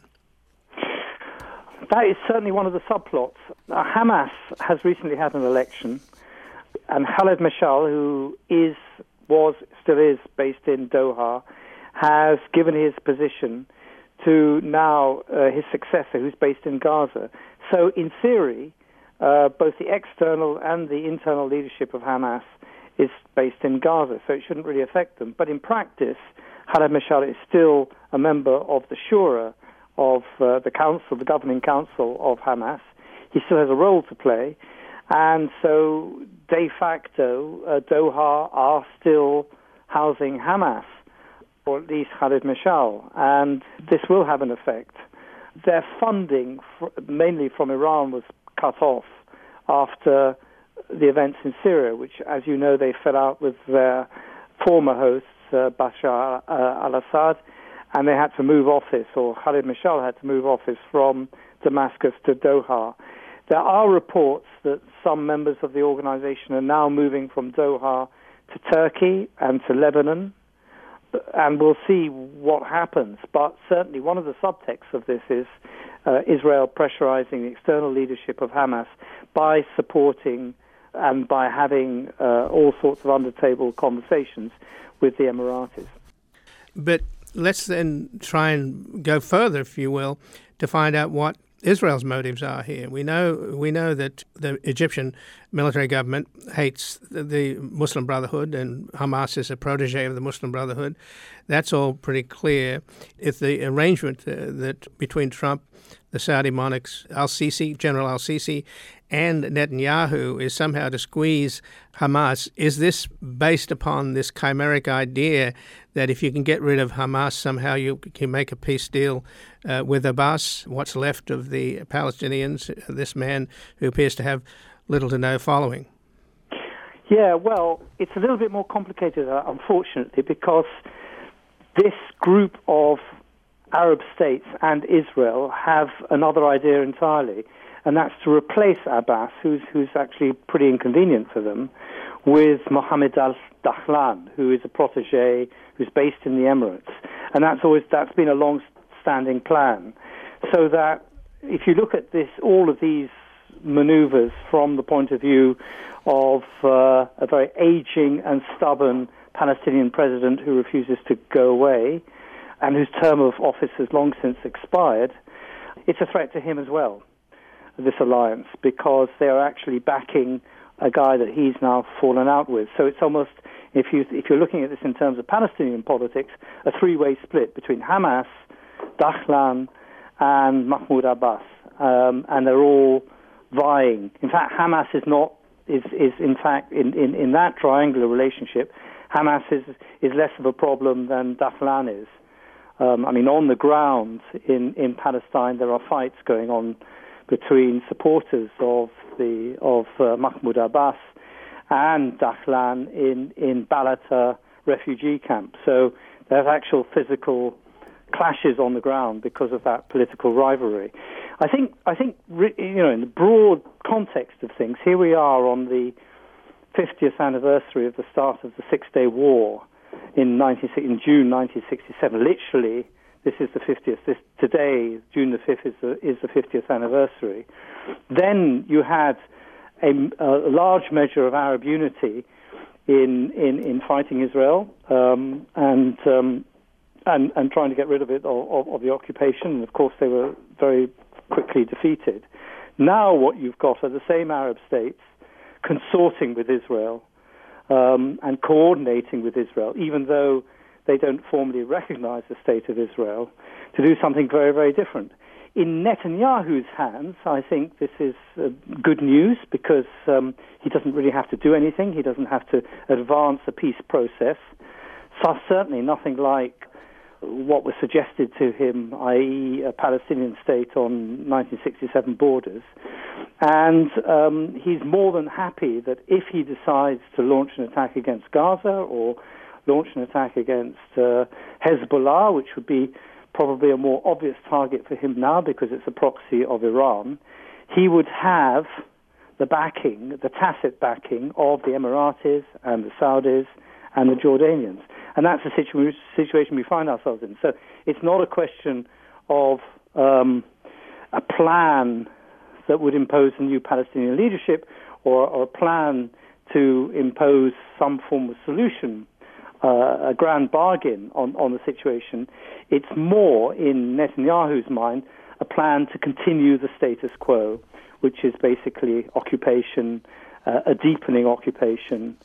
That is certainly one of the subplots. Uh, Hamas has recently had an election, and Khaled Mashal, who is, was, still is based in Doha, has given his position to now uh, his successor, who's based in Gaza. So in theory, uh, both the external and the internal leadership of Hamas is based in Gaza, so it shouldn't really affect them. But in practice, Khaled Mashal is still a member of the Shura, of uh, the council, the governing council of Hamas. He still has a role to play. And so, de facto, uh, Doha are still housing Hamas, or at least Khaled Mashal. And this will have an effect. Their funding, for, mainly from Iran, was cut off after the events in Syria, which, as you know, they fell out with their former hosts, uh, Bashar uh, al-Assad, and they had to move office, or Khalid Mashal had to move office from Damascus to Doha. There are reports that some members of the organization are now moving from Doha to Turkey and to Lebanon, and we'll see what happens. But certainly one of the subtexts of this is uh, Israel pressurizing the external leadership of Hamas by supporting and by having uh, all sorts of under-table conversations with the Emiratis. But let's then try and go further, if you will, to find out what Israel's motives are here. We know we know that the Egyptian military government hates the Muslim Brotherhood, and Hamas is a protege of the Muslim Brotherhood. That's all pretty clear. If the arrangement uh, that between Trump, the Saudi monarchs, al-Sisi, General al-Sisi, and Netanyahu is somehow to squeeze Hamas, is this based upon this chimeric idea that if you can get rid of Hamas, somehow you can make a peace deal uh, with Abbas, what's left of the Palestinians, this man who appears to have little to no following? Yeah, well, it's a little bit more complicated, uh, unfortunately, because this group of Arab states and Israel have another idea entirely, and that's to replace Abbas, who's who's actually pretty inconvenient for them, with Mohammed al-Dahlan, who is a protege who's based in the Emirates. And that's always that's been a long-standing plan. So that if you look at this, all of these maneuvers from the point of view of uh, a very aging and stubborn Palestinian president who refuses to go away and whose term of office has long since expired, it's a threat to him as well, this alliance, because they are actually backing a guy that he's now fallen out with. So it's almost, if, you, if you're looking at this in terms of Palestinian politics, a three-way split between Hamas, Dahlan, and Mahmoud Abbas. Um, and they're all vying. In fact, Hamas is not, is, is in fact, in, in, in that triangular relationship, Hamas is, is less of a problem than Dahlan is. Um, I mean, on the ground in, in Palestine, there are fights going on between supporters of the of uh, Mahmoud Abbas and Dahlan in in Balata refugee camp. So there's actual physical clashes on the ground because of that political rivalry. I think I think you know in the broad context of things, here we are on the fiftieth anniversary of the start of the Six-Day War in nineteen in June nineteen sixty-seven. Literally, this is the fiftieth. This today, June the fifth, is the is the fiftieth anniversary. Then you had a, a large measure of Arab unity in in, in fighting Israel um, and um, and and trying to get rid of it of, of the occupation. And of course, they were very quickly defeated. Now, what you've got are the same Arab states consorting with Israel um, and coordinating with Israel, even though they don't formally recognize the state of Israel, to do something very, very different. In Netanyahu's hands, I think this is uh, good news because um, he doesn't really have to do anything. He doesn't have to advance the peace process. So certainly nothing like what was suggested to him, that is a Palestinian state on nineteen sixty-seven borders. And um, he's more than happy that if he decides to launch an attack against Gaza or launch an attack against uh, Hezbollah, which would be probably a more obvious target for him now because it's a proxy of Iran, he would have the backing, the tacit backing of the Emiratis and the Saudis and the Jordanians. And that's the situ- situation we find ourselves in. So it's not a question of um, a plan that would impose a new Palestinian leadership or, or a plan to impose some form of solution, uh, a grand bargain on, on the situation. It's more, in Netanyahu's mind, a plan to continue the status quo, which is basically occupation, uh, a deepening occupation,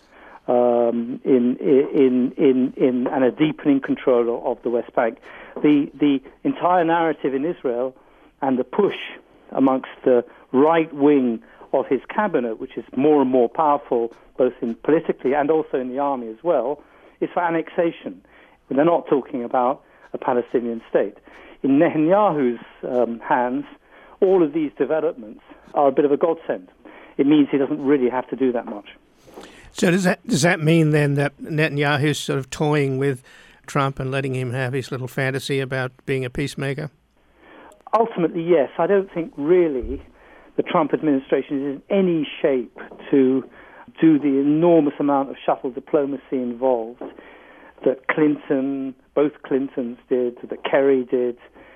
Um, in, in in in and a deepening control of the West Bank. The the entire narrative in Israel and the push amongst the right wing of his cabinet, which is more and more powerful, both in politically and also in the army as well, is for annexation. They're not talking about a Palestinian state. In Netanyahu's um, hands, all of these developments are a bit of a godsend. it means he doesn't really have to do that much. So does that does that mean then that Netanyahu's sort of toying with Trump and letting him have his little fantasy about being a peacemaker? Ultimately, yes. I don't think really the Trump administration is in any shape to do the enormous amount of shuttle diplomacy involved that Clinton, both Clintons did, that Kerry did,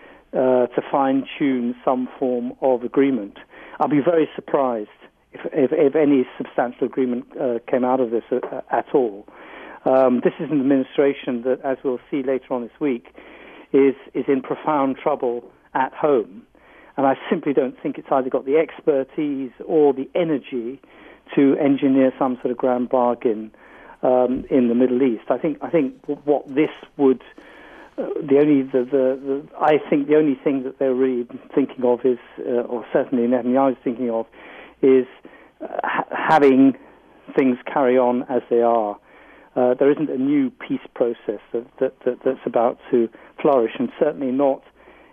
uh, to fine-tune some form of agreement. I'll be very surprised if, if, if any substantial agreement uh, came out of this uh, at all. Um, this is an administration that, as we'll see later on this week, is is in profound trouble at home. And I simply don't think it's either got the expertise or the energy to engineer some sort of grand bargain um, in the Middle East. I think I think what this would uh, the only the, the, the I think the only thing that they're really thinking of is, uh, or certainly Netanyahu is thinking of, is uh, ha- having things carry on as they are. Uh, there isn't a new peace process that, that, that that's about to flourish, and certainly not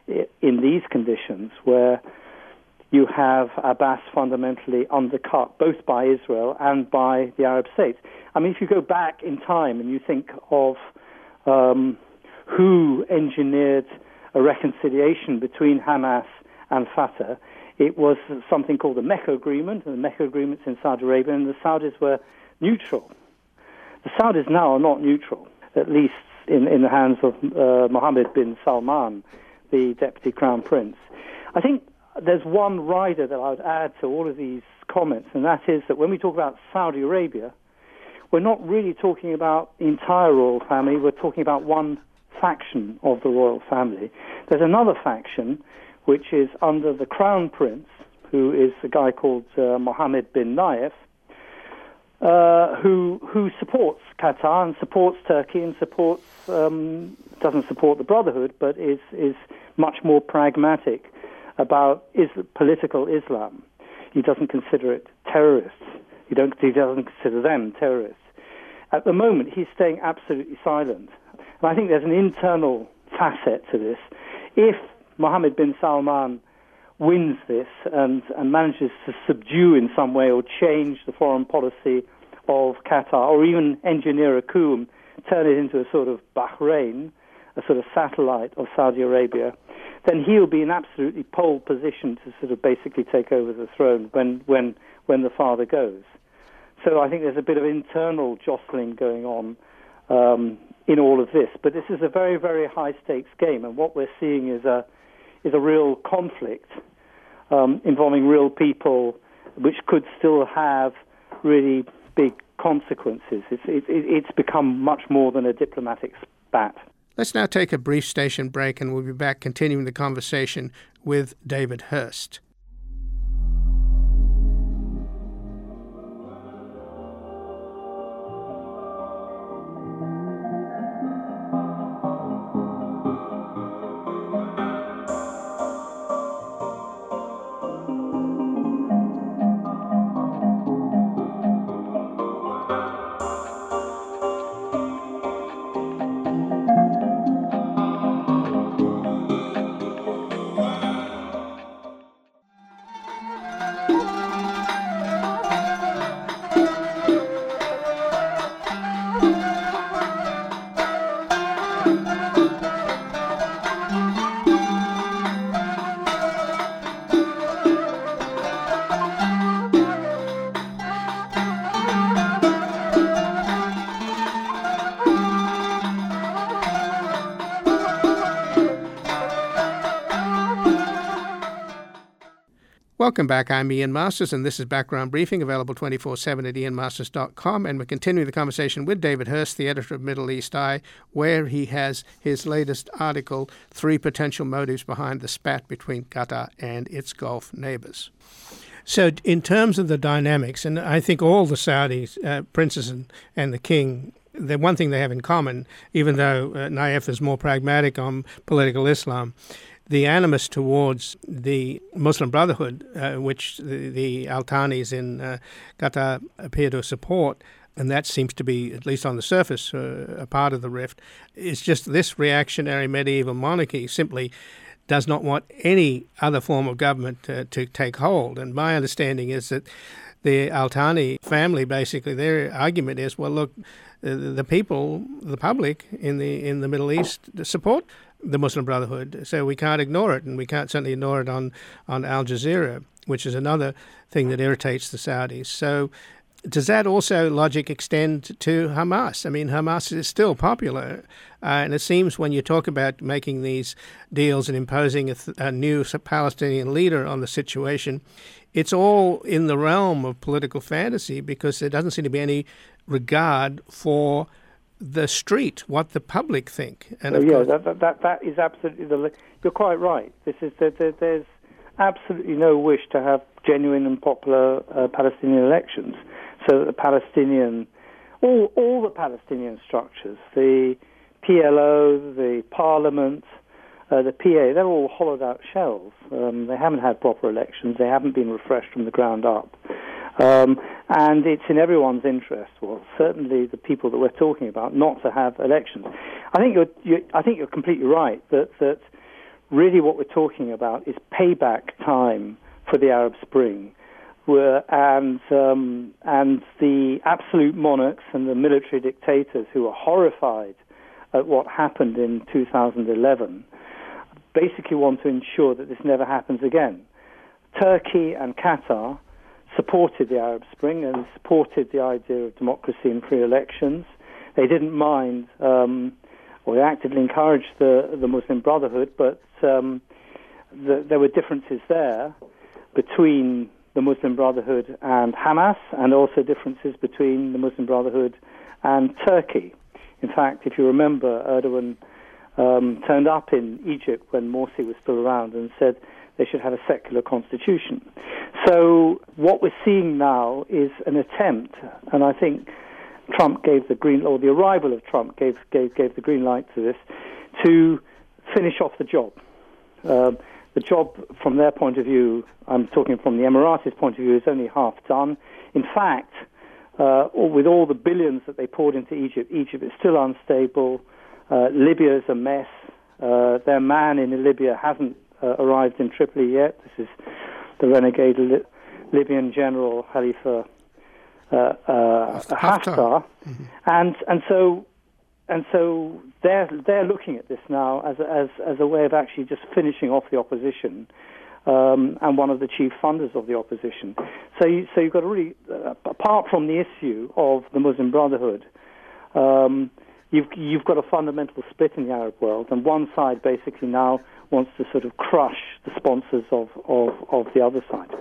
in these conditions where you have Abbas fundamentally undercut both by Israel and by the Arab states. I mean, if you go back in time and you think of um, who engineered a reconciliation between Hamas and Fatah, it was something called the Mecca Agreement, and the Mecca Agreement's in Saudi Arabia, and the Saudis were neutral. The Saudis now are not neutral, at least in, in the hands of uh, Mohammed bin Salman, the Deputy Crown Prince. I think there's one rider that I would add to all of these comments, and that is that when we talk about Saudi Arabia, we're not really talking about the entire royal family, we're talking about one faction of the royal family. There's another faction which is under the Crown Prince, who is a guy called uh, Mohammed bin Nayef, uh, who who supports Qatar and supports Turkey and supports um, doesn't support the Brotherhood, but is is much more pragmatic about is political Islam. He doesn't consider it terrorists. He don't he doesn't consider them terrorists. At the moment, he's staying absolutely silent. And I think there's an internal facet to this. If Mohammed bin Salman wins this and, and manages to subdue in some way or change the foreign policy of Qatar, or even engineer a coup and turn it into a sort of Bahrain, a sort of satellite of Saudi Arabia, then he'll be in absolutely pole position to sort of basically take over the throne when, when, when the father goes. So I think there's a bit of internal jostling going on um, in all of this. But this is a very, very high-stakes game, and what we're seeing is a is a real conflict um, involving real people, which could still have really big consequences. It's, it, it's become much more than a diplomatic spat. Let's now take a brief station break, and we'll be back continuing the conversation with David Hurst. Welcome back. I'm Ian Masters, and this is Background Briefing, available twenty-four seven at ian masters dot com. And we're continuing the conversation with David Hurst, the editor of Middle East Eye, where he has his latest article, Three Potential Motives Behind the Spat Between Qatar and Its Gulf Neighbors. So in terms of the dynamics, and I think all the Saudis, uh, princes and, and the king, the one thing they have in common, even though uh, Nayef is more pragmatic on political Islam, the animus towards the Muslim Brotherhood, uh, which the, the Al-Thanis in uh, Qatar appear to support, and that seems to be, at least on the surface, uh, a part of the rift, is just this reactionary medieval monarchy simply does not want any other form of government uh, to take hold. And my understanding is that the Al-Thani family, basically, their argument is, well, look, the, the people, the public in the in the Middle East support the Muslim Brotherhood, so we can't ignore it, and we can't certainly ignore it on, on Al Jazeera, which is another thing that irritates the Saudis. So does that also logic extend to Hamas? I mean, Hamas is still popular, uh, and it seems when you talk about making these deals and imposing a, th- a new Palestinian leader on the situation, it's all in the realm of political fantasy, because there doesn't seem to be any regard for the street, what the public think. And oh, of yeah, course, that, that that is absolutely the. You're quite right. This is there, there, there's absolutely no wish to have genuine and popular uh, Palestinian elections, so that the Palestinian, all all the Palestinian structures, the P L O, the Parliament, uh, the P A, they're all hollowed out shells. Um, they haven't had proper elections. They haven't been refreshed from the ground up. Um, and it's in everyone's interest, well, certainly the people that we're talking about, not to have elections. I think you're, you're, I think you're completely right that, that really what we're talking about is payback time for the Arab Spring, where, and um, and the absolute monarchs and the military dictators who are horrified at what happened in two thousand eleven basically want to ensure that this never happens again. Turkey and Qatar supported the Arab Spring and supported the idea of democracy and free elections. They didn't mind, um, or they actively encouraged the, the Muslim Brotherhood, but um, the, there were differences there between the Muslim Brotherhood and Hamas, and also differences between the Muslim Brotherhood and Turkey. In fact, if you remember, Erdogan um, turned up in Egypt when Morsi was still around and said they should have a secular constitution. So what we're seeing now is an attempt, and I think Trump gave the green, or the arrival of Trump gave gave, gave the green light to this, to finish off the job. Um, the job, from their point of view, I'm talking from the Emiratis' point of view, is only half done. In fact, uh, with all the billions that they poured into Egypt, Egypt is still unstable. Uh, Libya is a mess. Uh, their man in Libya hasn't Uh, arrived in Tripoli yet. This is the renegade Li- Libyan general Khalifa uh, uh, Haftar, mm-hmm. and and so and so they're they're looking at this now as a, as as a way of actually just finishing off the opposition, um, and one of the chief funders of the opposition. So you, so you've got to really, uh, apart from the issue of the Muslim Brotherhood, um, you've you've got a fundamental split in the Arab world, and one side basically now wants to sort of crush the sponsors of, of, of the other side.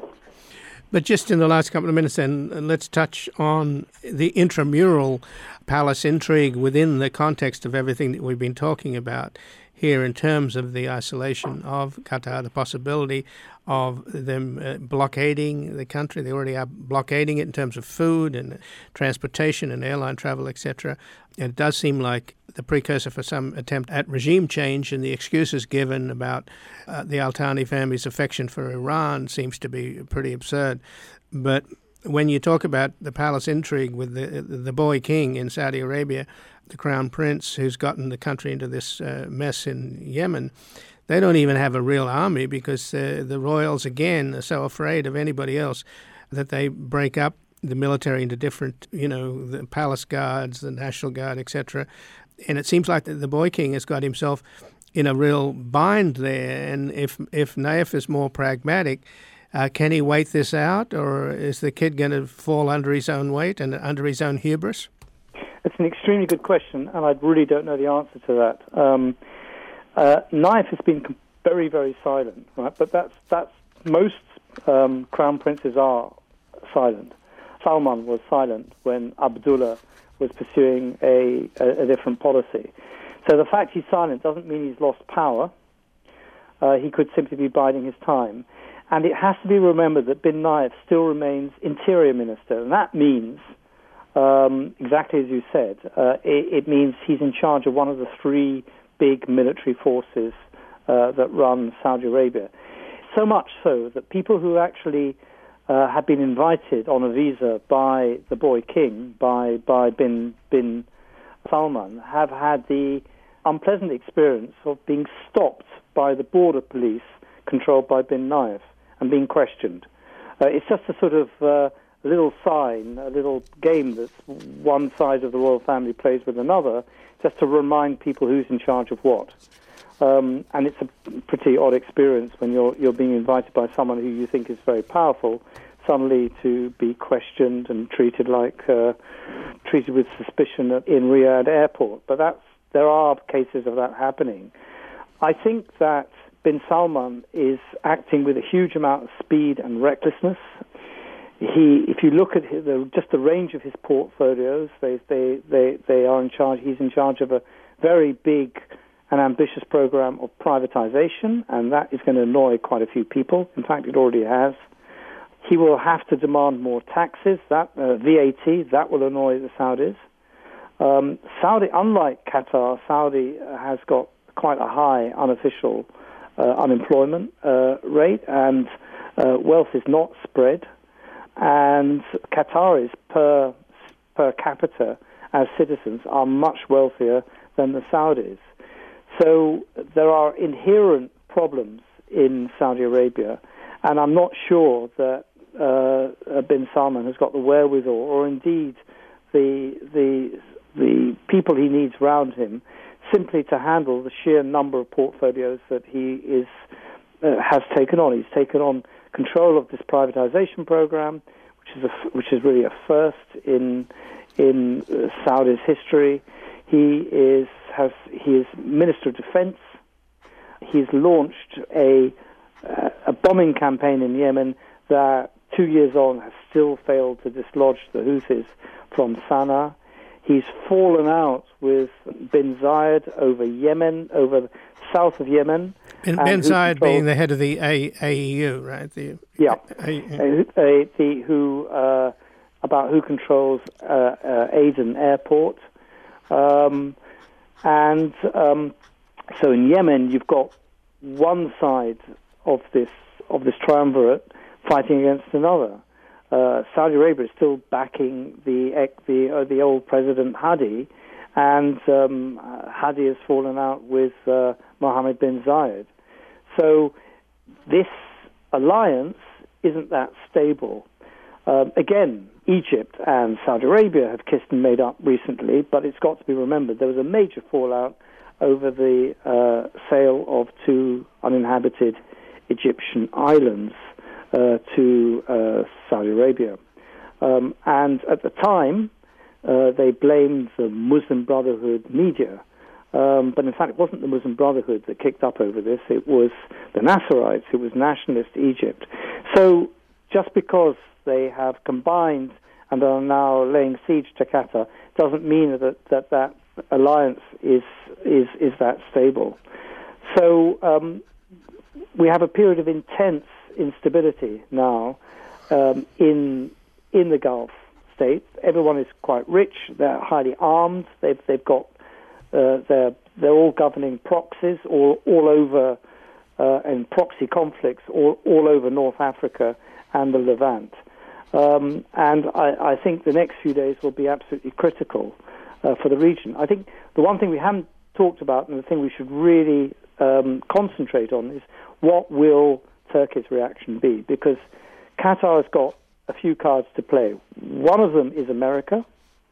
But just in the last couple of minutes then, let's touch on the intramural palace intrigue within the context of everything that we've been talking about here, in terms of the isolation of Qatar, the possibility of them uh, blockading the country. They already are blockading it in terms of food and transportation and airline travel, et cetera. It does seem like the precursor for some attempt at regime change, and the excuses given about uh, the Al-Thani family's affection for Iran seems to be pretty absurd. But when you talk about the palace intrigue with the the boy king in Saudi Arabia, the crown prince who's gotten the country into this uh, mess in Yemen, they don't even have a real army, because uh, the royals, again, are so afraid of anybody else that they break up the military into different, you know, the palace guards, the National Guard, et cetera. And it seems like the, the boy king has got himself in a real bind there. And if if Naif is more pragmatic, uh, can he wait this out, or is the kid going to fall under his own weight and under his own hubris? It's an extremely good question, and I really don't know the answer to that. Um, uh, Naif has been very, very silent, right? But that's that's most um, crown princes are silent. Salman was silent when Abdullah was pursuing a, a, a different policy. So the fact he's silent doesn't mean he's lost power. Uh, he could simply be biding his time. And it has to be remembered that bin Naif still remains interior minister, and that means, um, exactly as you said, uh, it, it means he's in charge of one of the three big military forces uh, that run Saudi Arabia. So much so that people who actually Uh, had been invited on a visa by the boy king, by by bin bin Salman, have had the unpleasant experience of being stopped by the border police controlled by bin Naif and being questioned. Uh, it's just a sort of uh, a little sign, a little game that one side of the royal family plays with another, just to remind people who's in charge of what. Um, and it's a pretty odd experience when you're you're being invited by someone who you think is very powerful, suddenly to be questioned and treated like uh, treated with suspicion in Riyadh airport. But that's there are cases of that happening. I think that bin Salman is acting with a huge amount of speed and recklessness. He, if you look at his, the, just the range of his portfolios, they, they, they, they are in charge. He's in charge of a very big and ambitious program of privatization, and that is going to annoy quite a few people. In fact, it already has. He will have to demand more taxes, that uh, V A T, that will annoy the Saudis. Um, Saudi, unlike Qatar, Saudi has got quite a high unofficial uh, unemployment uh, rate, and uh, wealth is not spread. And Qataris per per capita as citizens are much wealthier than the Saudis. So there are inherent problems in Saudi Arabia, and I'm not sure that uh, bin Salman has got the wherewithal, or indeed the the the people he needs around him, simply to handle the sheer number of portfolios that he is uh, has taken on. He's taken on control of this privatization program, which is a, which is really a first in in uh, Saudi's history. He is has he is Minister of Defense. He's launched a uh, a bombing campaign in Yemen that two years on has still failed to dislodge the Houthis from Sana'a. He's fallen out with bin Zayed over Yemen, over the south of Yemen. Bin, bin Zayed being the head of the A E U, right? The, yeah, A, a, a, the, who uh, about who controls uh, uh, Aden Airport, um, and um, so in Yemen you've got one side of this of this triumvirate fighting against another. Uh, Saudi Arabia is still backing the the uh, the old President Hadi, and um, Hadi has fallen out with uh, Mohammed bin Zayed. So this alliance isn't that stable. Um, again, Egypt and Saudi Arabia have kissed and made up recently, but it's got to be remembered there was a major fallout over the uh, sale of two uninhabited Egyptian islands Uh, to uh, Saudi Arabia. Um, and at the time, uh, they blamed the Muslim Brotherhood media. Um, but in fact, it wasn't the Muslim Brotherhood that kicked up over this. It was the Nasserites. It was nationalist Egypt. So just because they have combined and are now laying siege to Qatar doesn't mean that that, that alliance is, is, is that stable. So um, we have a period of intense instability now um, in in the Gulf states. Everyone is quite rich. They're highly armed. They've they've got uh, they're they're all governing proxies all all over uh, and proxy conflicts all all over North Africa and the Levant. Um, and I, I think the next few days will be absolutely critical uh, for the region. I think the one thing we haven't talked about, and the thing we should really um, concentrate on, is what will Turkey's reaction be, because Qatar has got a few cards to play. One of them is America,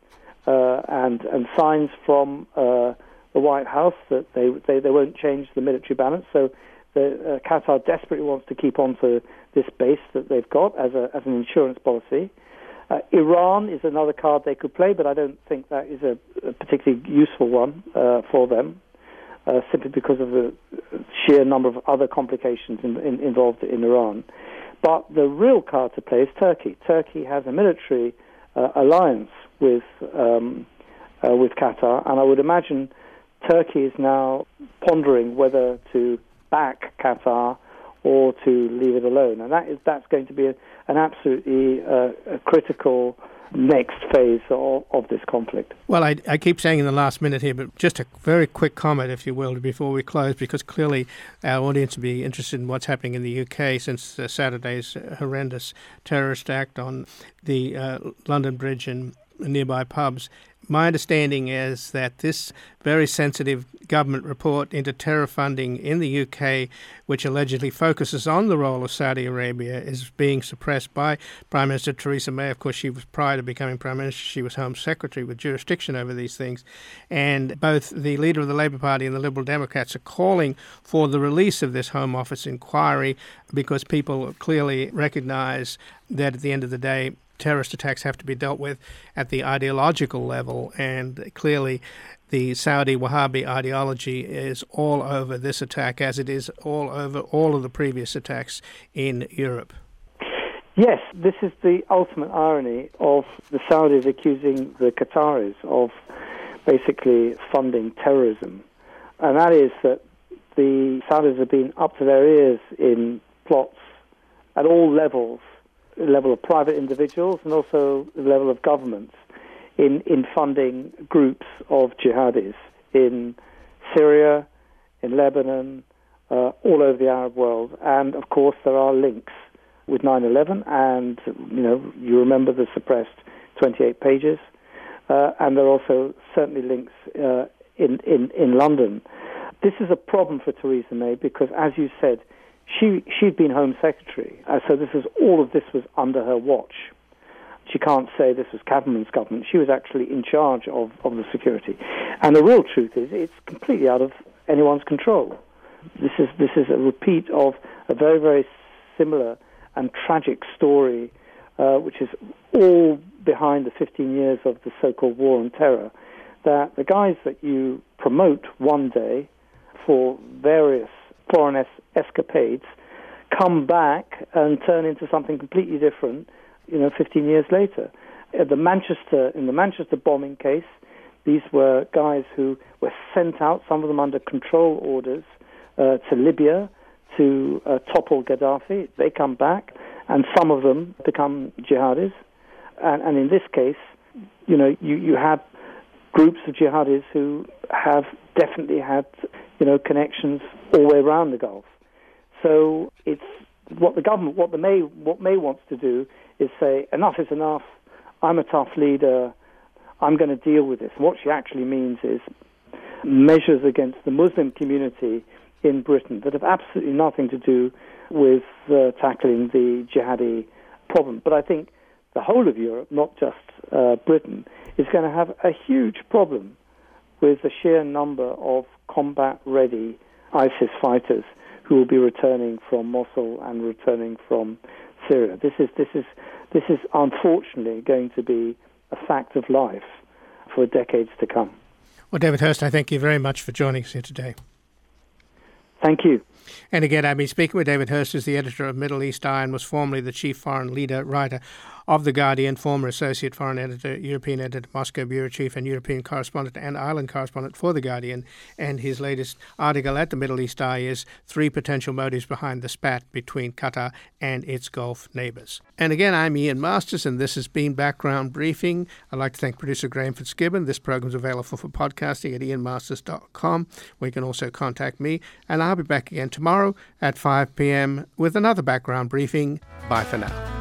uh, and and signs from uh, the White House that they, they they won't change the military balance. So the, uh, Qatar desperately wants to keep on to this base that they've got as a as an insurance policy. Uh, Iran is another card they could play, but I don't think that is a, a particularly useful one uh, for them. Uh, simply because of the sheer number of other complications in, in, involved in Iran. But the real card to play is Turkey. Turkey has a military uh, alliance with um, uh, with Qatar, and I would imagine Turkey is now pondering whether to back Qatar or to leave it alone. And that is that's going to be a, an absolutely uh, a critical next phase of, of this conflict. Well, I, I keep saying in the last minute here, but just a very quick comment, if you will, before we close, because clearly our audience will be interested in what's happening in the U K since uh, Saturday's horrendous terrorist act on the uh, London Bridge and nearby pubs. My understanding is that this very sensitive government report into terror funding in the U K, which allegedly focuses on the role of Saudi Arabia, is being suppressed by Prime Minister Theresa May. Of course, she was, prior to becoming Prime Minister, she was Home Secretary with jurisdiction over these things. And both the leader of the Labour Party and the Liberal Democrats are calling for the release of this Home Office inquiry because people clearly recognise that at the end of the day, terrorist attacks have to be dealt with at the ideological level, and clearly the Saudi Wahhabi ideology is all over this attack, as it is all over all of the previous attacks in Europe. Yes, this is the ultimate irony of the Saudis accusing the Qataris of basically funding terrorism, and that is that the Saudis have been up to their ears in plots at all levels, the level of private individuals and also the level of governments, in, in funding groups of jihadis in Syria, in Lebanon, uh, all over the Arab world. And, of course, there are links with nine eleven, and, you know, you remember the suppressed twenty-eight pages, uh, and there are also certainly links uh, in, in, in London. This is a problem for Theresa May because, as you said, She, she'd been Home Secretary, uh, so this is all of this was under her watch. She can't say this was Cameron's government. She was actually in charge of, of the security. And the real truth is it's completely out of anyone's control. This is, this is a repeat of a very, very similar and tragic story, uh, which is all behind the fifteen years of the so-called war on terror, that the guys that you promote one day for various foreign es- escapades come back and turn into something completely different, you know, fifteen years later. At the Manchester, in the Manchester bombing case, these were guys who were sent out, some of them under control orders, uh, to Libya to uh, topple Gaddafi. They come back, and some of them become jihadis. And, and in this case, you know, you, you have groups of jihadis who have definitely had, you know, connections all the way around the Gulf. So it's what the government, what the May, what May wants to do is say, enough is enough. I'm a tough leader. I'm going to deal with this. And what she actually means is measures against the Muslim community in Britain that have absolutely nothing to do with uh, tackling the jihadi problem. But I think the whole of Europe, not just uh, Britain, is going to have a huge problem with the sheer number of combat-ready ISIS fighters who will be returning from Mosul and returning from Syria. This is this is this is unfortunately going to be a fact of life for decades to come. Well, David Hurst, I thank you very much for joining us here today. Thank you. And again, I've been speaking with David Hurst, who's the editor of Middle East Eye and was formerly the chief foreign leader writer of The Guardian, former associate foreign editor, European editor, Moscow bureau chief, and European correspondent and Ireland correspondent for The Guardian. And his latest article at the Middle East Eye is Three Potential Motives Behind the Spat Between Qatar and Its Gulf Neighbours. And again, I'm Ian Masters, and this has been Background Briefing. I'd like to thank producer Graham Fitzgibbon. This program is available for podcasting at ian masters dot com, where you can also contact me. And I'll be back again tomorrow at five p.m. with another Background Briefing. Bye for now.